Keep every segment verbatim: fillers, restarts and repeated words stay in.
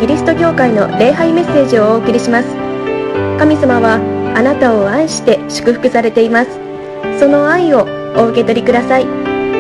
リスト教会の礼拝メッセージをお送りします。神様はあなたを愛して祝福されています。その愛をお受け取りください。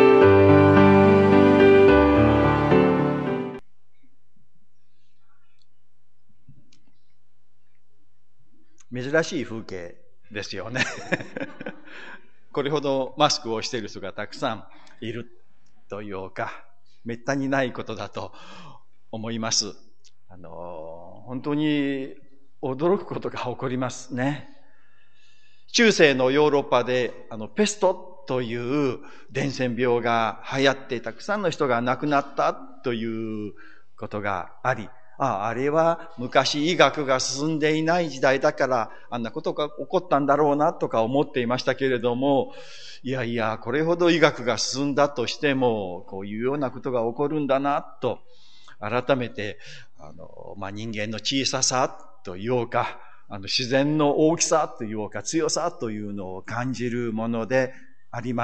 珍しい風景ですよね。これほどマスクをしている人がたくさんいるというか、めったにないことだと思います。あの、本当に驚くことが起こりますね。中世のヨーロッパで、あの、ペストという伝染病が流行ってたくさんの人が亡くなったということがあり、ああ、あれは昔医学が進んでいない時代だからあんなことが起こったんだろうなとか思っていましたけれども、いやいや、これほど医学が進んだとしても、こういうようなことが起こるんだなと、改めて、あの、まあ、人間の小ささというか、あの、自然の大きさというか、強さというのを感じるものであります。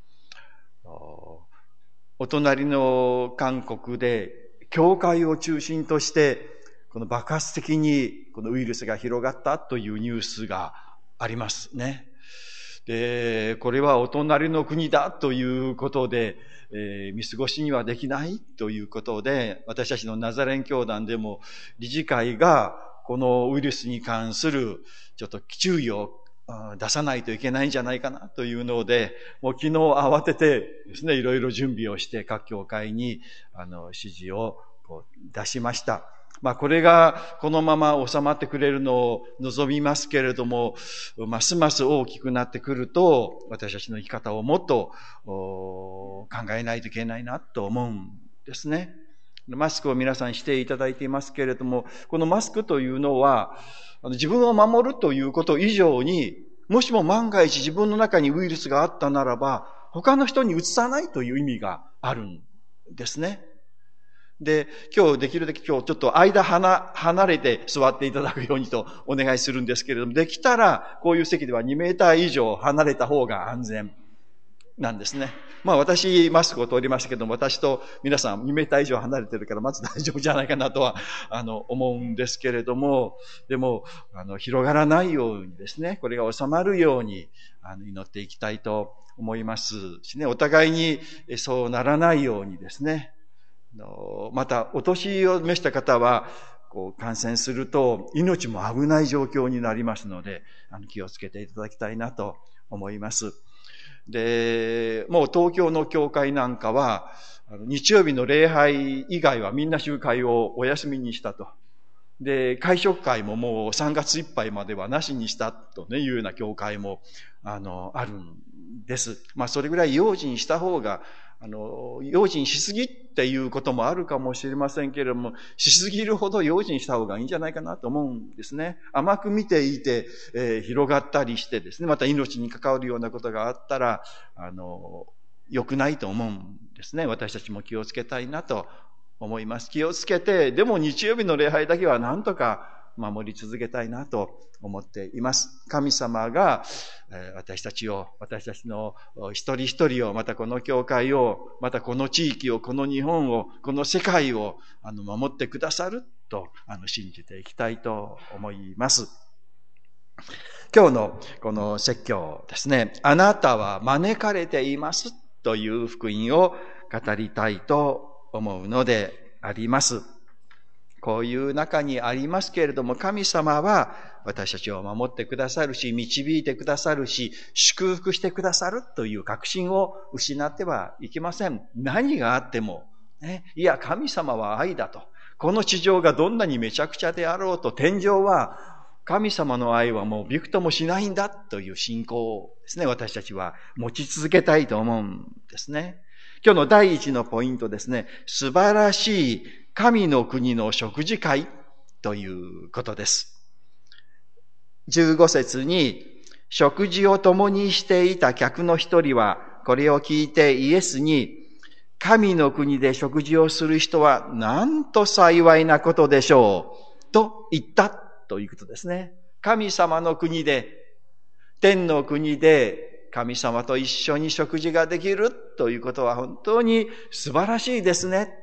お隣の韓国で、教会を中心として、この爆発的にこのウイルスが広がったというニュースがありますね。で、これはお隣の国だということで、えー、見過ごしにはできないということで、私たちのナザレン教団でも理事会がこのウイルスに関するちょっと注意を出さないといけないんじゃないかなというので、もう昨日慌ててですね、いろいろ準備をして各教会にあの指示をこう出しました。まあこれがこのまま収まってくれるのを望みますけれども、ますます大きくなってくると、私たちの生き方をもっと考えないといけないなと思うんですね。マスクを皆さんしていただいていますけれども、このマスクというのは、自分を守るということ以上に、もしも万が一自分の中にウイルスがあったならば、他の人に移さないという意味があるんですね。で、今日できるだけ今日ちょっと間離、離れて座っていただくようにとお願いするんですけれども、できたらこういう席ではにメーター以上離れた方が安全なんですね。まあ私マスクを通りましたけども、私と皆さんにメーター以上離れてるからまず大丈夫じゃないかなとはあの思うんですけれども、でもあの広がらないようにですね、これが収まるようにあの祈っていきたいと思いますしね、お互いにそうならないようにですね、またお年を召した方はこう感染すると命も危ない状況になりますので、あの気をつけていただきたいなと思います。で、もう東京の教会なんかは、日曜日の礼拝以外はみんな集会をお休みにしたと。で、会食会ももうさんがついっぱいまではなしにしたとね、いうような教会も、あの、あるんです。まあ、それぐらい用心した方が、あの、用心しすぎっていうこともあるかもしれませんけれども、しすぎるほど用心した方がいいんじゃないかなと思うんですね。甘く見ていて、えー、広がったりしてですね、また命に関わるようなことがあったら、あの、良くないと思うんですね。私たちも気をつけたいなと思います。気をつけて、でも日曜日の礼拝だけは何とか守り続けたいなと思っています。神様が私たちを、私たちの一人一人を、またこの教会を、またこの地域を、この日本を、この世界をあの守ってくださるとあの信じていきたいと思います。今日のこの説教ですね、あなたは招かれていますという福音を語りたいと思うのであります。こういう中にありますけれども、神様は私たちを守ってくださるし、導いてくださるし、祝福してくださるという確信を失ってはいけません。何があっても、ね、いや、神様は愛だと。この地上がどんなにめちゃくちゃであろうと、天上は神様の愛はもうびくともしないんだという信仰をですね、私たちは持ち続けたいと思うんですね。今日の第一のポイントですね、素晴らしい神の国の食事会ということです。じゅうご節に、食事を共にしていた客の一人は、これを聞いてイエスに、神の国で食事をする人はなんと幸いなことでしょう、と言ったということですね。神様の国で、天の国で神様と一緒に食事ができるということは本当に素晴らしいですね。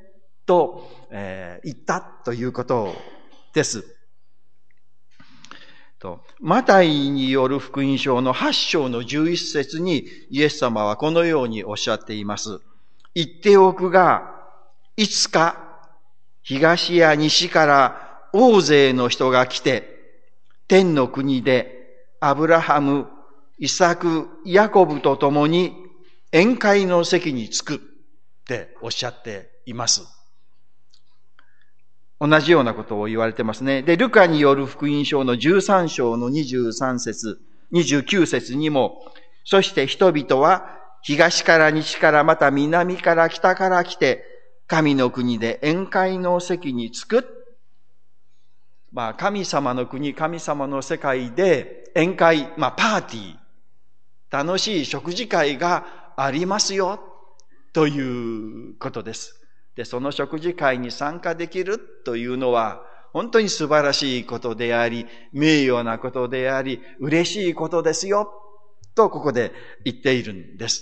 と、えー、言ったということです。とマタイによる福音書のはち章のじゅういち節にイエス様はこのようにおっしゃっています。言っておくが、いつか東や西から大勢の人が来て、天の国でアブラハム、イサク、ヤコブと共に宴会の席に着くっておっしゃっています。同じようなことを言われてますね。で、ルカによる福音書のじゅうさん章のにじゅうさん節、にじゅうきゅう節にも、そして人々は東から西からまた南から北から来て、神の国で宴会の席に着く。まあ、神様の国、神様の世界で宴会、まあ、パーティー、楽しい食事会がありますよ、ということです。で、その食事会に参加できるというのは、本当に素晴らしいことであり、名誉なことであり、嬉しいことですよ、とここで言っているんです。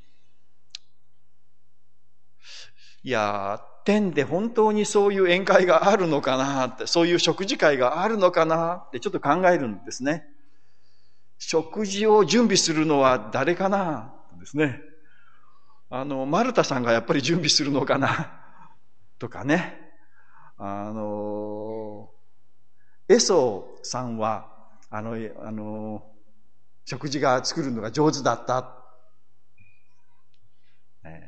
いやー、天で本当にそういう宴会があるのかなって、そういう食事会があるのかなってちょっと考えるんですね。食事を準備するのは誰かなですね。あの、マルタさんがやっぱり準備するのかなとかね。あの、エソさんは、あの、あの、食事が作るのが上手だった。ね、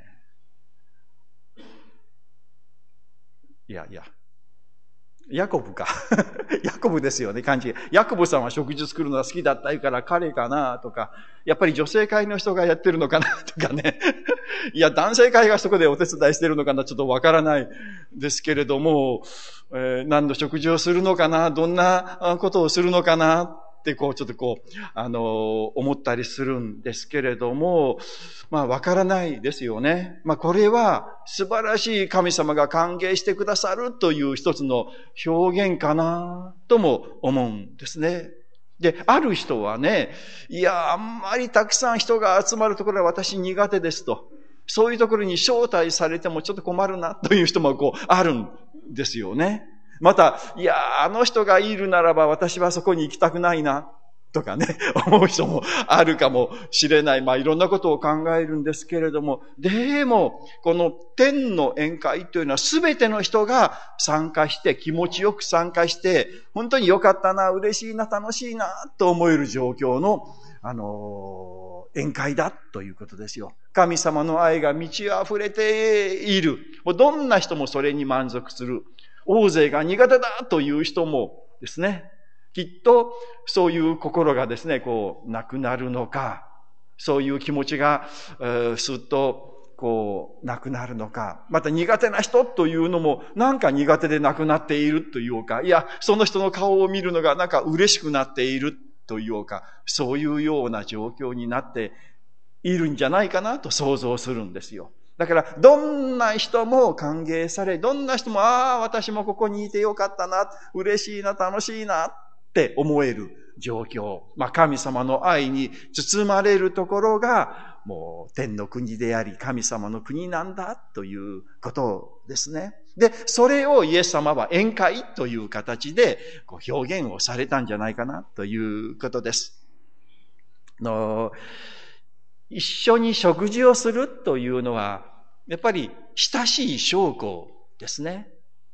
いやいや。ヤコブか。ヤコブですよね、漢字。ヤコブさんは食事作るのが好きだったから彼かなとか、やっぱり女性会の人がやってるのかなとかね。いや、男性会がそこでお手伝いしてるのかなちょっとわからないですけれども、えー、何の食事をするのかな、どんなことをするのかなってこう、ちょっとこう、あのー、思ったりするんですけれども、まあわからないですよね。まあこれは素晴らしい神様が歓迎してくださるという一つの表現かなとも思うんですね。で、ある人はね、いや、あんまりたくさん人が集まるところは私苦手ですと。そういうところに招待されてもちょっと困るなという人もこうあるんですよね。また、いや、あの人がいるならば私はそこに行きたくないな。とかね、思う人もあるかもしれない。まあいろんなことを考えるんですけれども、でも、この天の宴会というのは全ての人が参加して、気持ちよく参加して、本当に良かったな、嬉しいな、楽しいな、と思える状況の、あのー、宴会だということですよ。神様の愛が満ち溢れている。どんな人もそれに満足する。大勢が苦手だという人もですね、きっとそういう心がですね、こう、なくなるのか、そういう気持ちが、えー、すっと、こう、なくなるのか、また苦手な人というのも、なんか苦手でなくなっているというか、いや、その人の顔を見るのがなんか嬉しくなっているというか、そういうような状況になっているんじゃないかなと想像するんですよ。だから、どんな人も歓迎され、どんな人も、ああ、私もここにいてよかったな、嬉しいな、楽しいな、って思える状況。まあ、神様の愛に包まれるところが、もう天の国であり、神様の国なんだということですね。で、それをイエス様は宴会という形でこう表現をされたんじゃないかなということです。の一緒に食事をするというのは、やっぱり親しい証拠ですね。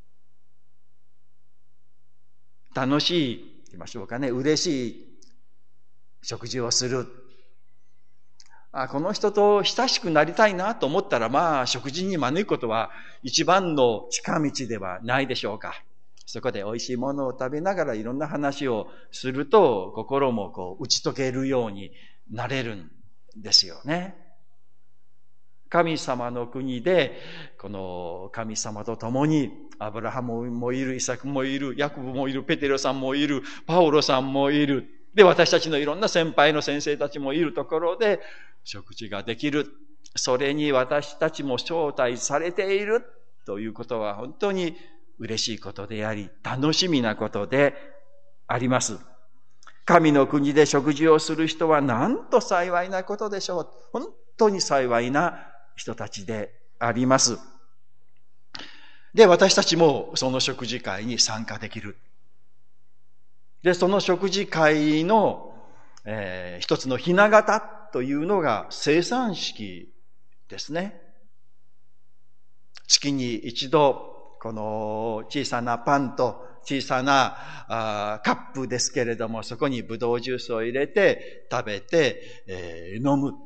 楽しい、言いましょうかね、嬉しい食事をする。あ、この人と親しくなりたいなと思ったら、まあ、食事に招くことは一番の近道ではないでしょうか。そこで美味しいものを食べながらいろんな話をすると、心もこう打ち解けるようになれるんですよね。神様の国で、この神様と共に、アブラハムもいる、イサクもいる、ヤコブもいる、ペテロさんもいる、パウロさんもいる。で、私たちのいろんな先輩の先生たちもいるところで、食事ができる。それに私たちも招待されているということは本当に嬉しいことであり、楽しみなことであります。神の国で食事をする人はなんと幸いなことでしょう。本当に幸いな人たちであります。 で、私たちもその食事会に参加できる。で、その食事会の、えー、一つのひな形というのが生産式ですね。月に一度、この小さなパンと小さなあカップですけれども、そこにブドウジュースを入れて食べて、えー、飲む。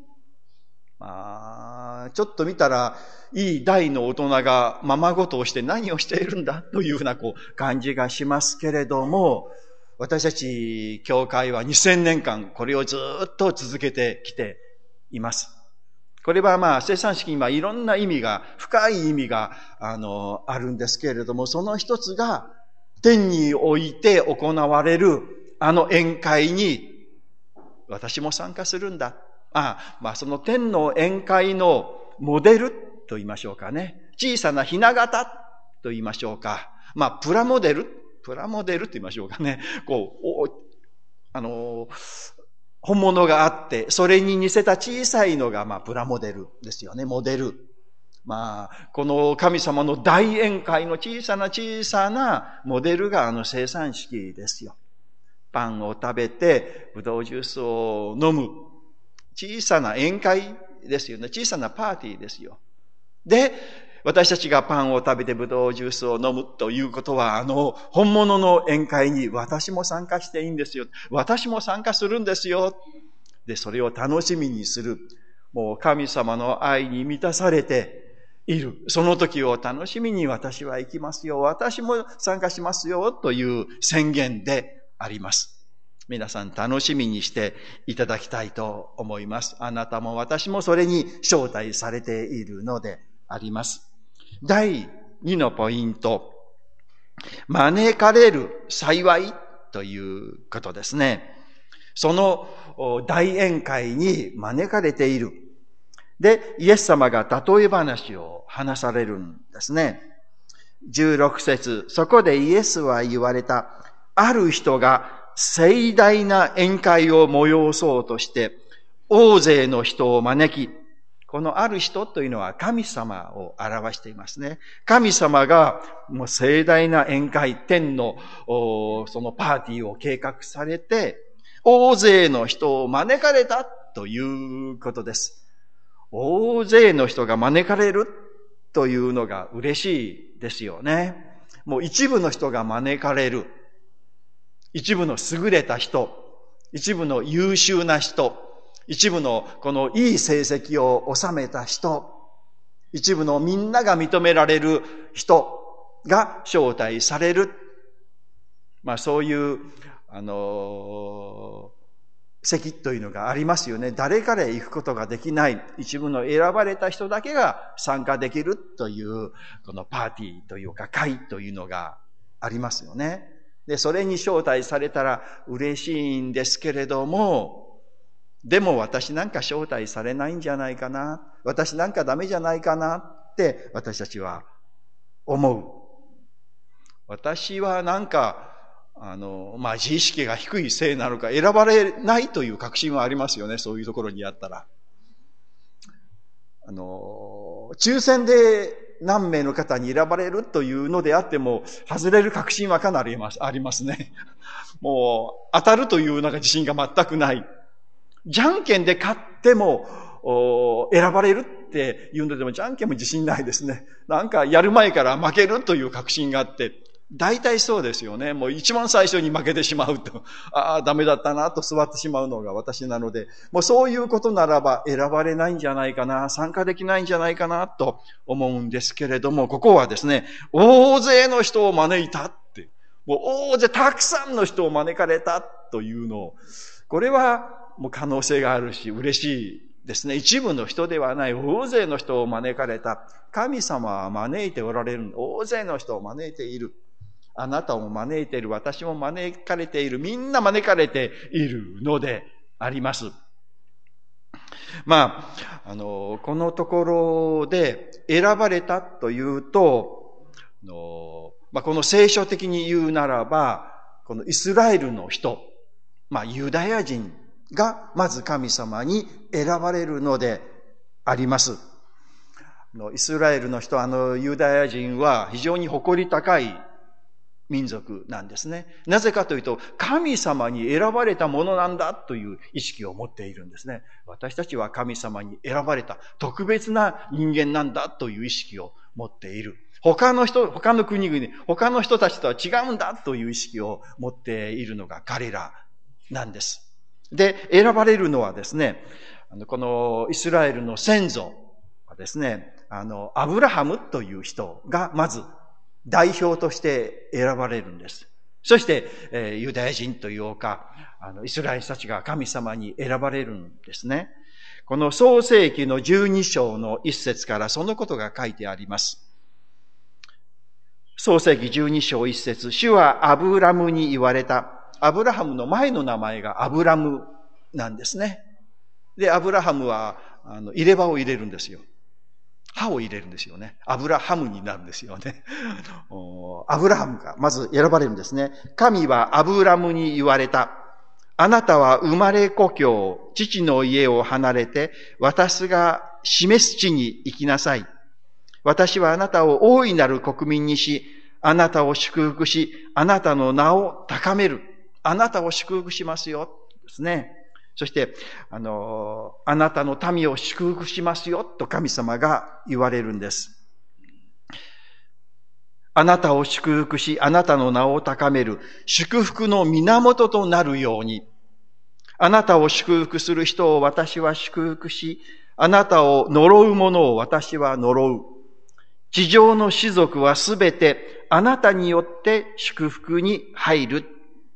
まあ、ちょっと見たら、いい大の大人がままごとをして何をしているんだというふうなこう感じがしますけれども、私たち教会はにせんねんかんこれをずっと続けてきています。これはまあ生産式にはいろんな意味が、深い意味があのあるんですけれども、その一つが天において行われるあの宴会に私も参加するんだ。ああ、まあその天の宴会のモデルと言いましょうかね。小さなひな形と言いましょうか。まあプラモデル、プラモデルと言いましょうかね。こう、あの、本物があって、それに似せた小さいのがまあプラモデルですよね。モデル。まあ、この神様の大宴会の小さな小さなモデルがあの生産式ですよ。パンを食べて、ブドウジュースを飲む。小さな宴会ですよね。小さなパーティーですよ。で、私たちがパンを食べてブドウジュースを飲むということは、あの、本物の宴会に私も参加していいんですよ。私も参加するんですよ。で、それを楽しみにする。もう神様の愛に満たされている。その時を楽しみに私は行きますよ。私も参加しますよ。という宣言であります。皆さん楽しみにしていただきたいと思います。あなたも私もそれに招待されているのであります。だいにのポイント。招かれる幸いということですね。その大宴会に招かれている。で、イエス様が例え話を話されるんですね。じゅうろくせつ、そこでイエスは言われた。ある人が盛大な宴会を催そうとして、大勢の人を招き、このある人というのは神様を表していますね。神様がもう盛大な宴会、天のそのパーティーを計画されて、大勢の人を招かれたということです。大勢の人が招かれるというのが嬉しいですよね。もう一部の人が招かれる。一部の優れた人、一部の優秀な人、一部のこのいい成績を収めた人、一部のみんなが認められる人が招待される。まあそういう、あのー、席というのがありますよね。誰から行くことができない、一部の選ばれた人だけが参加できるという、このパーティーというか会というのがありますよね。で、それに招待されたら嬉しいんですけれども、でも私なんか招待されないんじゃないかな。私なんかダメじゃないかなって私たちは思う。私はなんか、あの、まあ、自意識が低いせいなのか選ばれないという確信はありますよね。そういうところにあったら。あの、抽選で何名の方に選ばれるというのであっても、外れる確信はかなりありますね。もう、当たるというなんか自信が全くない。じゃんけんで勝っても、選ばれるっていうのでも、じゃんけんも自信ないですね。なんかやる前から負けるという確信があって、大体そうですよね。もう一番最初に負けてしまうと、ああ、ダメだったなと座ってしまうのが私なので、もうそういうことならば選ばれないんじゃないかな、参加できないんじゃないかなと思うんですけれども、ここはですね、大勢の人を招いたって、もう大勢たくさんの人を招かれたというのを、これはもう可能性があるし嬉しいですね。一部の人ではない大勢の人を招かれた。神様は招いておられる。大勢の人を招いている。あなたも招いている。私も招かれている。みんな招かれているのであります。まあ、あの、このところで選ばれたというと、あのまあ、この聖書的に言うならば、このイスラエルの人、まあ、ユダヤ人がまず神様に選ばれるのであります。 イスラエルの人、あのユダヤ人は非常に誇り高い民族なんですね。なぜかというと、神様に選ばれたものなんだという意識を持っているんですね。私たちは神様に選ばれた特別な人間なんだという意識を持っている。他の人、他の国々、他の人たちとは違うんだという意識を持っているのが彼らなんです。で、選ばれるのはですね、このイスラエルの先祖はですね、あの、アブラハムという人がまず代表として選ばれるんです。そして、えー、ユダヤ人というか、あの、イスラエルたちが神様に選ばれるんですね。この創世記のじゅうに章の一節からそのことが書いてあります。創世記じゅうに章一節、主はアブラムに言われた。アブラハムの前の名前がアブラムなんですね。で、アブラハムは、あの、入れ歯を入れるんですよ。歯を入れるんですよね。アブラハムになるんですよね。アブラハムがまず選ばれるんですね。神はアブラムに言われた。あなたは生まれ故郷、父の家を離れて、私が示す地に行きなさい。私はあなたを大いなる国民にし、あなたを祝福し、あなたの名を高める。あなたを祝福しますよ。ですね。そして、あの、あなたの民を祝福しますよ、と神様が言われるんです。あなたを祝福し、あなたの名を高める、祝福の源となるように、あなたを祝福する人を私は祝福し、あなたを呪う者を私は呪う。地上の士族はすべてあなたによって祝福に入る。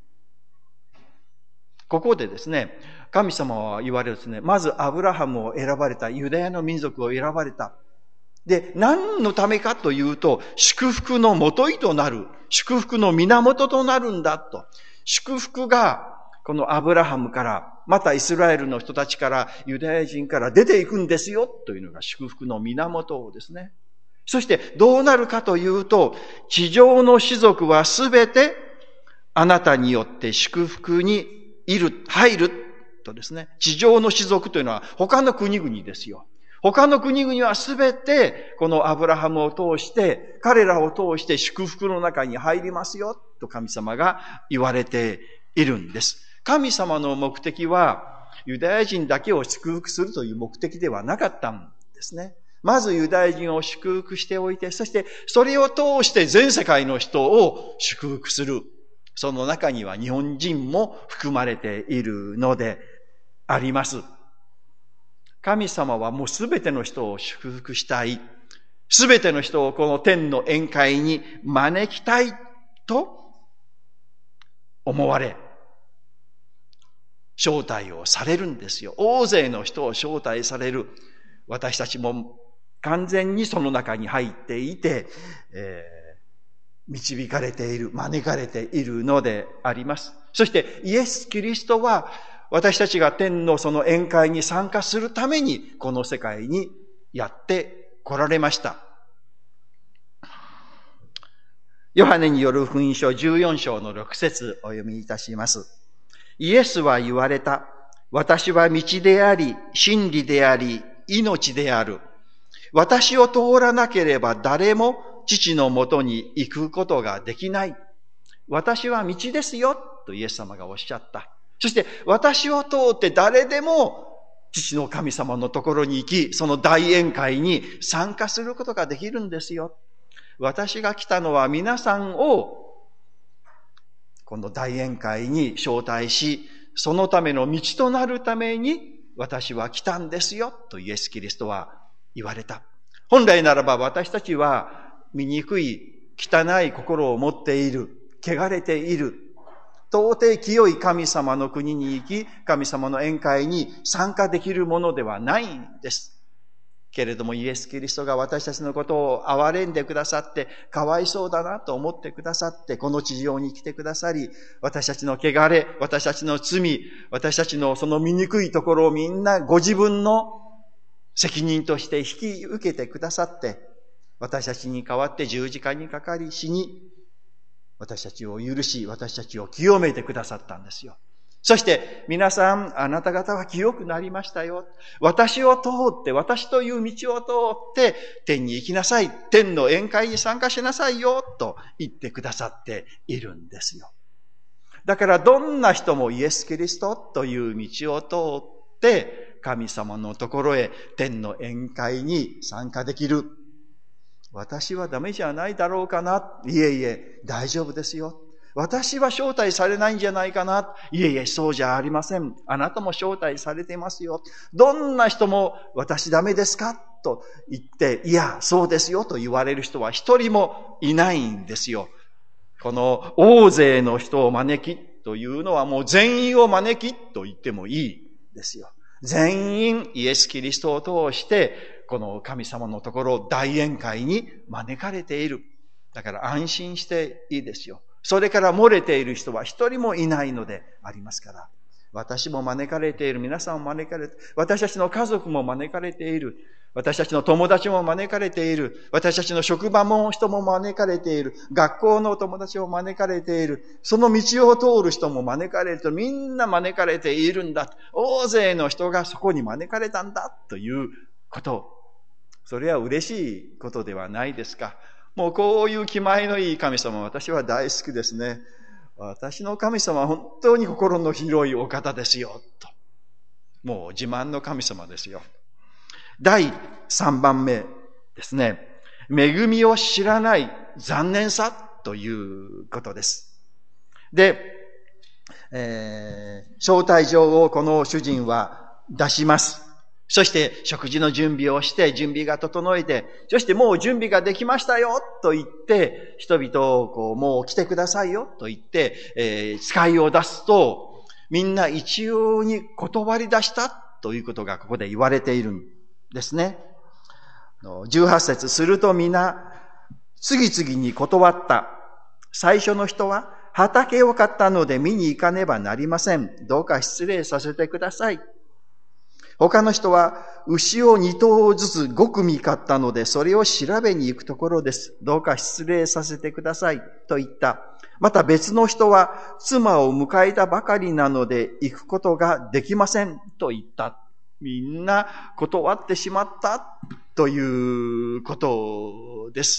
ここでですね、神様は言われるですね、まずアブラハムを選ばれた、ユダヤの民族を選ばれた。で、何のためかというと、祝福の元いとなる、祝福の源となるんだと。祝福が、このアブラハムから、またイスラエルの人たちから、ユダヤ人から出ていくんですよ、というのが祝福の源ですね。そして、どうなるかというと、地上の士族はすべて、あなたによって祝福にいる、入る、とですね。地上の士族というのは他の国々ですよ。他の国々はすべてこのアブラハムを通して、彼らを通して祝福の中に入りますよ、と神様が言われているんです。神様の目的はユダヤ人だけを祝福するという目的ではなかったんですね。まずユダヤ人を祝福しておいて、そしてそれを通して全世界の人を祝福する。その中には日本人も含まれているのであります。神様はもうすべての人を祝福したい。すべての人をこの天の宴会に招きたいと思われ、招待をされるんですよ。大勢の人を招待される。私たちも完全にその中に入っていて、えー、導かれている、招かれているのであります。そしてイエス・キリストは私たちが天のその宴会に参加するためにこの世界にやって来られました。ヨハネによる福音書じゅうよん章のろく節お読みいたします。イエスは言われた。私は道であり、真理であり、命である。私を通らなければ誰も父のもとに行くことができない。私は道ですよ、とイエス様がおっしゃった。そして私を通って誰でも父の神様のところに行き、その大宴会に参加することができるんですよ。私が来たのは皆さんをこの大宴会に招待し、そのための道となるために私は来たんですよ、とイエス・キリストは言われた。本来ならば私たちは醜い、汚い心を持っている、汚れている、到底清い神様の国に行き、神様の宴会に参加できるものではないんです。けれどもイエス・キリストが私たちのことを憐れんでくださって、かわいそうだなと思ってくださって、この地上に来てくださり、私たちの汚れ、私たちの罪、私たちのその醜いところをみんなご自分の責任として引き受けてくださって、私たちに代わって十字架にかかり死に、私たちを許し、私たちを清めてくださったんですよ。 そして皆さん、あなた方は清くなりましたよ。私を通って、私という道を通って天に行きなさい。天の宴会に参加しなさいよ。と言ってくださっているんですよ。だからどんな人もイエス・キリストという道を通って神様のところへ天の宴会に参加できる。私はダメじゃないだろうかな。いえいえ、大丈夫ですよ。私は招待されないんじゃないかな。いえいえ、そうじゃありません。あなたも招待されていますよ。どんな人も私ダメですかと言って、いや、そうですよと言われる人は一人もいないんですよ。この大勢の人を招きというのはもう全員を招きと言ってもいいですよ。全員イエス・キリストを通してこの神様のところ大宴会に招かれている。だから安心していいですよ。それから漏れている人は一人もいないのでありますから。私も招かれている。皆さんも招かれている。私たちの家族も招かれている。私たちの友達も招かれている。私たちの職場も人も招かれている。学校の友達も招かれている。その道を通る人も招かれると、みんな招かれているんだ。大勢の人がそこに招かれたんだということ。それは嬉しいことではないですか。もうこういう気前のいい神様、私は大好きですね。私の神様は本当に心の広いお方ですよ。と。もう自慢の神様ですよ。だいさんばんめですね。恵みを知らない残念さということです。で、えー、招待状をこの主人は出します。そして食事の準備をして準備が整えて、そしてもう準備ができましたよと言って、人々をこうもう来てくださいよと言って、えー、使いを出すと、みんな一様に断り出したということがここで言われているんですね。じゅうはち節、すると皆、次々に断った。最初の人は、畑を買ったので見に行かねばなりません。どうか失礼させてください。他の人は、牛を二頭ずつご組買ったので、それを調べに行くところです。どうか失礼させてください。と言った。また別の人は、妻を迎えたばかりなので、行くことができません。と言った。みんな断ってしまったということです。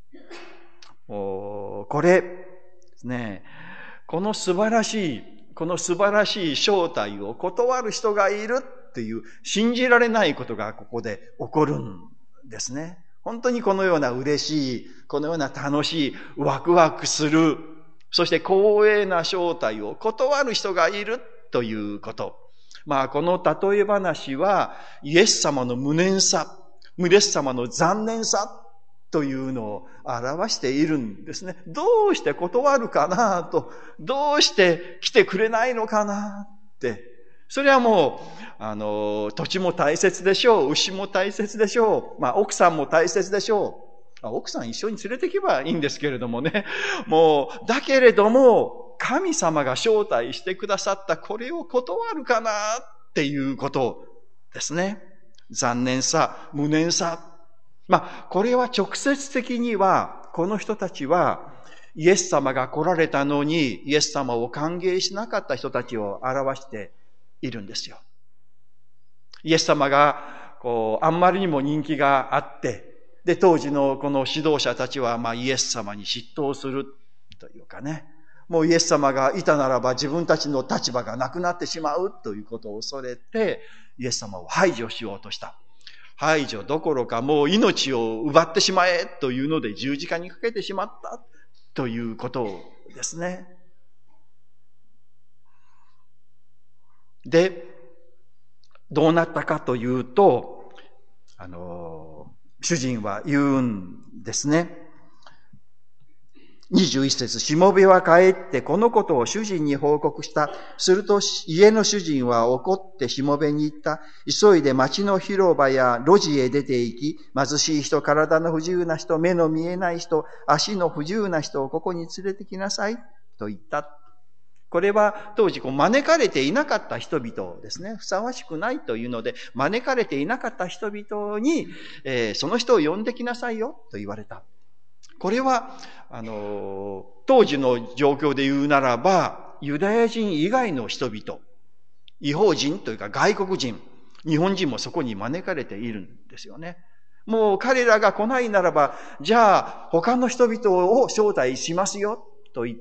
これですね、この素晴らしい、この素晴らしい招待を断る人がいるっていう信じられないことがここで起こるんですね。本当にこのような嬉しい、このような楽しい、ワクワクする、そして光栄な招待を断る人がいるということ。まあこの例え話はイエス様の無念さ、イエス様の残念さというのを表しているんですね。どうして断るかなと、どうして来てくれないのかなって。それはもう、あの、土地も大切でしょう。牛も大切でしょう。まあ奥さんも大切でしょう。奥さん一緒に連れてけばいいんですけれどもね。もう、だけれども、神様が招待してくださったこれを断るかなっていうことですね。残念さ、無念さ。まあ、これは直接的には、この人たちは、イエス様が来られたのに、イエス様を歓迎しなかった人たちを表しているんですよ。イエス様が、こう、あんまりにも人気があって、で、当時のこの指導者たちは、まあ、イエス様に嫉妬するというかね、もうイエス様がいたならば自分たちの立場がなくなってしまうということを恐れて、イエス様を排除しようとした。排除どころかもう命を奪ってしまえというので十字架にかけてしまったということですね。で、どうなったかというと、あの、主人は言うんですね。にじゅういち節、しもべは帰ってこのことを主人に報告した。すると家の主人は怒ってしもべに言った。急いで町の広場や路地へ出て行き、貧しい人、体の不自由な人、目の見えない人、足の不自由な人をここに連れてきなさい。と言った。これは当時こう招かれていなかった人々ですね。ふさわしくないというので、招かれていなかった人々に、えー、その人を呼んできなさいよと言われた。これは、あの、当時の状況で言うならば、 ユダヤ人以外の人々、異邦人というか外国人、日本人もそこに招かれているんですよね。もう彼らが来ないならば、じゃあ他の人々を招待しますよと言って、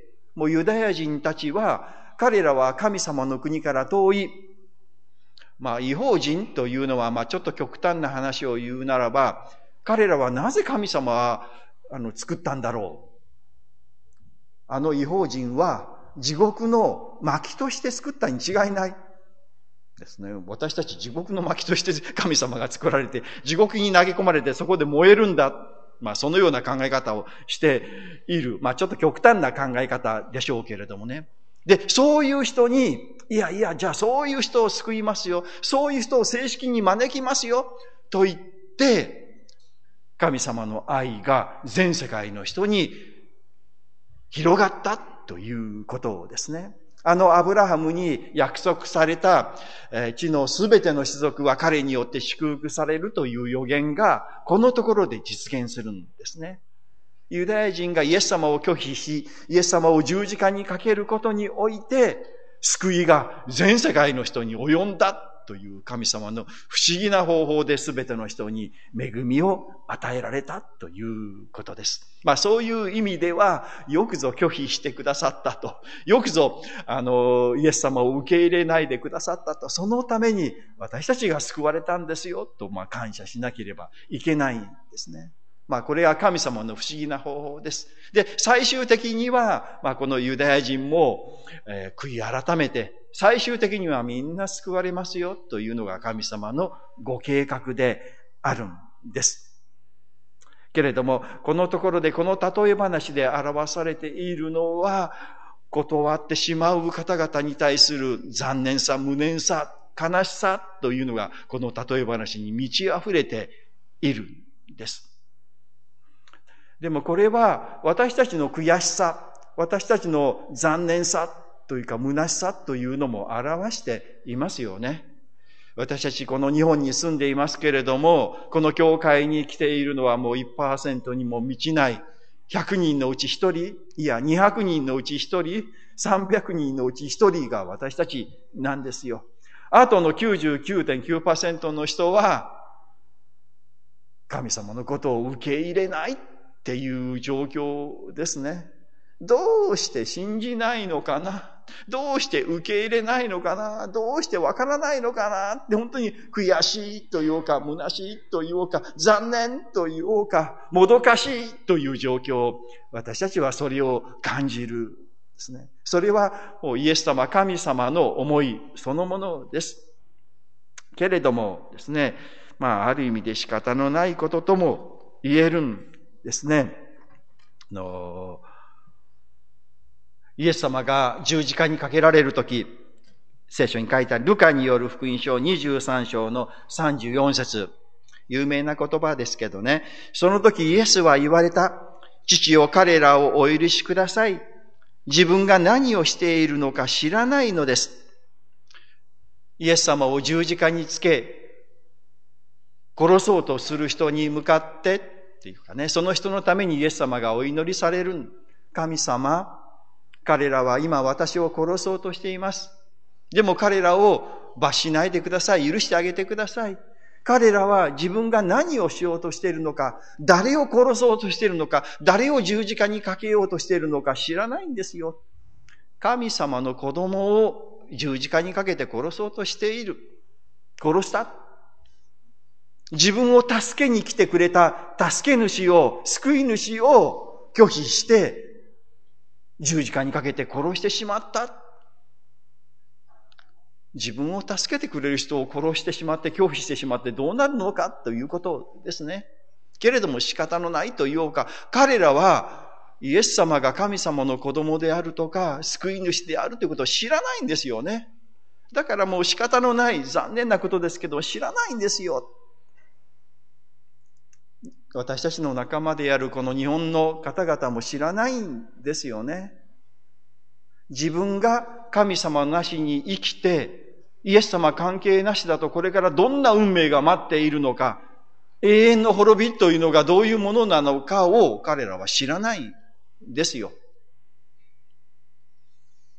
もうユダヤ人たちは、彼らは神様の国から遠い、まあ異邦人というのは、まあちょっと極端な話を言うならば、彼らはなぜ神様はあの作ったんだろう。あの異邦人は地獄の薪として作ったに違いない。ですね。私たち地獄の薪として神様が作られて、地獄に投げ込まれてそこで燃えるんだ。まあそのような考え方をしている。まあちょっと極端な考え方でしょうけれどもね。で、そういう人に、いやいや、じゃあそういう人を救いますよ。そういう人を正式に招きますよ。と言って、神様の愛が全世界の人に広がったということですね。あのアブラハムに約束された地のすべての種族は彼によって祝福されるという予言がこのところで実現するんですね。ユダヤ人がイエス様を拒否し、イエス様を十字架にかけることにおいて、救いが全世界の人に及んだという神様の不思議な方法で全ての人に恵みを与えられたということです。まあそういう意味では、よくぞ拒否してくださったと。よくぞ、あの、イエス様を受け入れないでくださったと。そのために私たちが救われたんですよと、まあ感謝しなければいけないんですね。まあこれは神様の不思議な方法です。で、最終的には、まあこのユダヤ人も、えー、悔い改めて、最終的にはみんな救われますよというのが神様のご計画であるんです。けれども、このところでこの例え話で表されているのは、断ってしまう方々に対する残念さ、無念さ、悲しさというのがこの例え話に満ち溢れているんです。でもこれは私たちの悔しさ、私たちの残念さというか虚しさというのも表していますよね。私たちこの日本に住んでいますけれども、この教会に来ているのはもう いちパーセント にも満ちないひゃくにんのうちひとり、いやにひゃくにんのうちひとり、さんびゃくにんのうちひとりが私たちなんですよ。あとの きゅうじゅうきゅうてんきゅうパーセント の人は神様のことを受け入れないっていう状況ですね。どうして信じないのかな？どうして受け入れないのかな？どうしてわからないのかなって本当に悔しいというか、虚しいというか、残念というか、もどかしいという状況、私たちはそれを感じるですね。それはイエス様、神様の思いそのものです。けれどもですね、まあある意味で仕方のないこととも言えるんですね。あのイエス様が十字架にかけられるとき、聖書に書いたルカによる福音書にじゅうさん章のさんじゅうよん節、有名な言葉ですけどね、その時イエスは言われた。父よ、彼らをお許しください。自分が何をしているのか知らないのです。イエス様を十字架につけ、殺そうとする人に向かってっていうかね、その人のためにイエス様がお祈りされる。神様、彼らは今私を殺そうとしています。でも彼らを罰しないでください。許してあげてください。彼らは自分が何をしようとしているのか、誰を殺そうとしているのか、誰を十字架にかけようとしているのか知らないんですよ。神様の子供を十字架にかけて殺そうとしている。殺した。自分を助けに来てくれた助け主を、救い主を拒否して、十字架にかけて殺してしまった。自分を助けてくれる人を殺してしまって拒否してしまってどうなるのかということですね。けれども仕方のないというか、彼らはイエス様が神様の子供であるとか救い主であるということを知らないんですよね。だからもう仕方のない残念なことですけど知らないんですよ。私たちの仲間であるこの日本の方々も知らないんですよね。自分が神様なしに生きて、イエス様関係なしだとこれからどんな運命が待っているのか、永遠の滅びというのがどういうものなのかを彼らは知らないんですよ。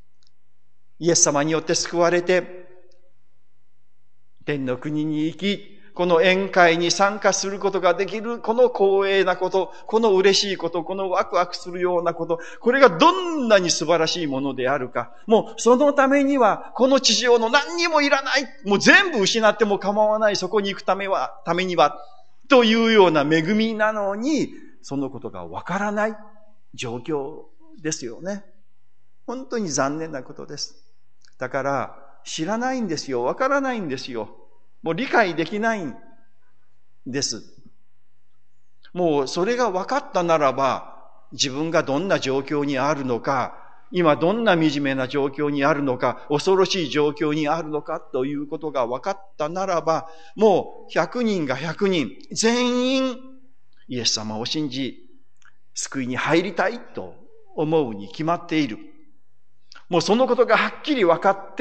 イエス様によって救われて、天の国に行き、この宴会に参加することができる、この光栄なこと、この嬉しいこと、このワクワクするようなこと、これがどんなに素晴らしいものであるか。もうそのためには、この地上の何にもいらない。もう全部失っても構わない。そこに行くためは、ためには、というような恵みなのに、そのことがわからない状況ですよね。本当に残念なことです。だから、知らないんですよ。わからないんですよ。もう理解できないんです。もうそれが分かったならば、自分がどんな状況にあるのか、今どんな惨めな状況にあるのか、恐ろしい状況にあるのかということが分かったならば、もうひゃくにんがひゃくにん、全員イエス様を信じ、救いに入りたいと思うに決まっている。もうそのことがはっきり分かって、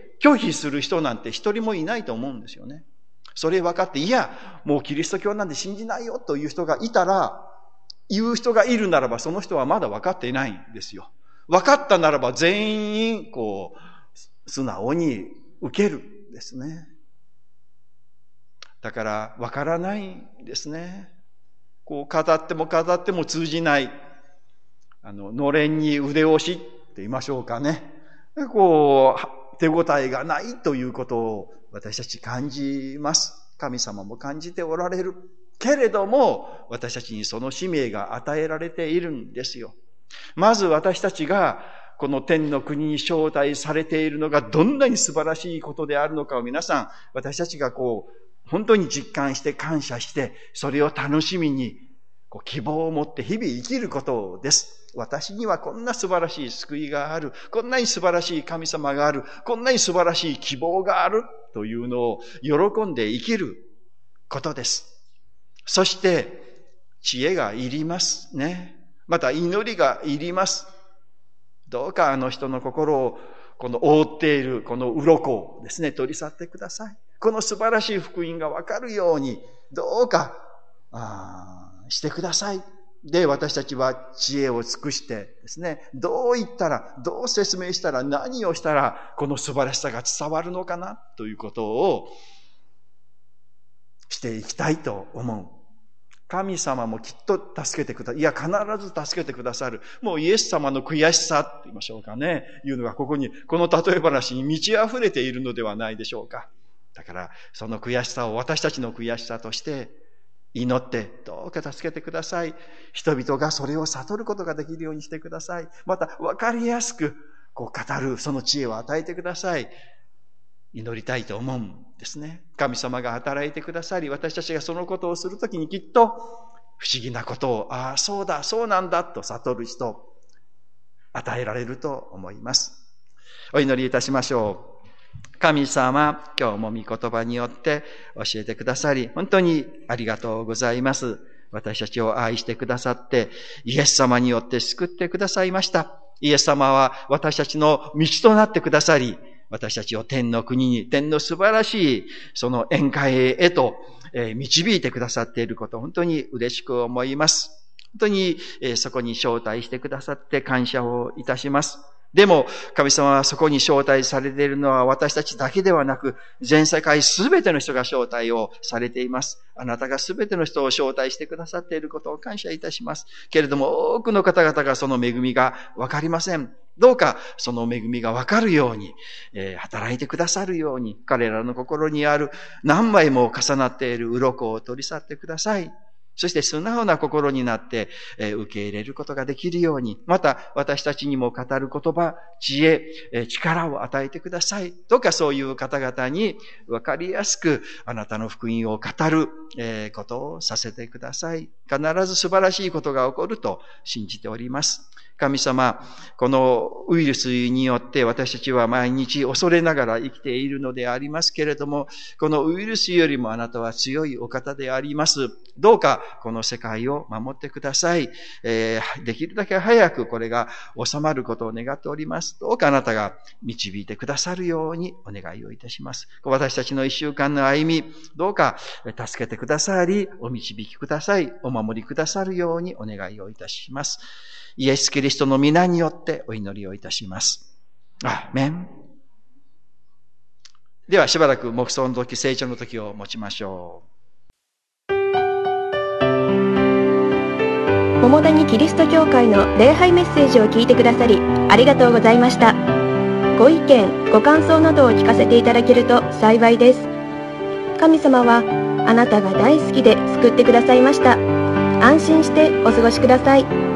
拒否する人なんて一人もいないと思うんですよね。それ分かって、いや、もうキリスト教なんて信じないよという人がいたら、言う人がいるならば、その人はまだ分かっていないんですよ。分かったならば全員、こう、素直に受けるんですね。だから、分からないんですね。こう、語っても語っても通じない。あの、のれんに腕押しって言いましょうかね。こう、手応えがないということを私たち感じます。神様も感じておられる。けれども、私たちにその使命が与えられているんですよ。まず私たちがこの天の国に招待されているのがどんなに素晴らしいことであるのかを皆さん、私たちがこう、本当に実感して感謝して、それを楽しみに、こう希望を持って日々生きることです。私にはこんな素晴らしい救いがある。こんなに素晴らしい神様がある。こんなに素晴らしい希望がある。というのを喜んで生きることです。そして、知恵がいりますね。また祈りがいります。どうかあの人の心を、この覆っているこの鱗をですね、取り去ってください。この素晴らしい福音がわかるように、どうか、あしてください。で、私たちは知恵を尽くしてですね、どう言ったら、どう説明したら、何をしたら、この素晴らしさが伝わるのかな、ということをしていきたいと思う。神様もきっと助けてくださる。いや、必ず助けてくださる。もうイエス様の悔しさと言いましょうかね。いうのがここに、この例え話に満ち溢れているのではないでしょうか。だから、その悔しさを私たちの悔しさとして、祈って、どうか助けてください。人々がそれを悟ることができるようにしてください。また、わかりやすく、こう語る、その知恵を与えてください。祈りたいと思うんですね。神様が働いてくださり、私たちがそのことをするときにきっと、不思議なことを、ああ、そうだ、そうなんだ、と悟る人、与えられると思います。お祈りいたしましょう。神様、今日も御言葉によって教えてくださり、本当にありがとうございます。私たちを愛してくださって、イエス様によって救ってくださいました。イエス様は私たちの道となってくださり、私たちを天の国に、天の素晴らしいその宴会へと導いてくださっていること、本当に嬉しく思います。本当にそこに招待してくださって感謝をいたします。でも、神様はそこに招待されているのは私たちだけではなく、全世界すべての人が招待をされています。あなたがすべての人を招待してくださっていることを感謝いたします。けれども、多くの方々がその恵みがわかりません。どうかその恵みがわかるように、えー、働いてくださるように、彼らの心にある何枚も重なっている鱗を取り去ってください。そして素直な心になって、えー、受け入れることができるように、また私たちにも語る言葉、知恵、えー、力を与えてください。どうかそういう方々に分かりやすくあなたの福音を語る、えー、ことをさせてください。必ず素晴らしいことが起こると信じております。神様、このウイルスによって私たちは毎日恐れながら生きているのでありますけれども、このウイルスよりもあなたは強いお方であります。どうかこの世界を守ってください。えー、できるだけ早くこれが収まることを願っております。どうかあなたが導いてくださるようにお願いをいたします。私たちの一週間の歩み、どうか助けてくださり、お導きください。お守りくださるようにお願いをいたします。イエス・キリストの皆によってお祈りをいたします。アーメン。 ではしばらく黙想の時、成長の時を持ちましょう。 桃谷キリスト教会の礼拝メッセージを聞いてくださりありがとうございました。ご意見、ご感想などを聞かせていただけると幸いです。神様はあなたが大好きで救ってくださいました。安心してお過ごしください。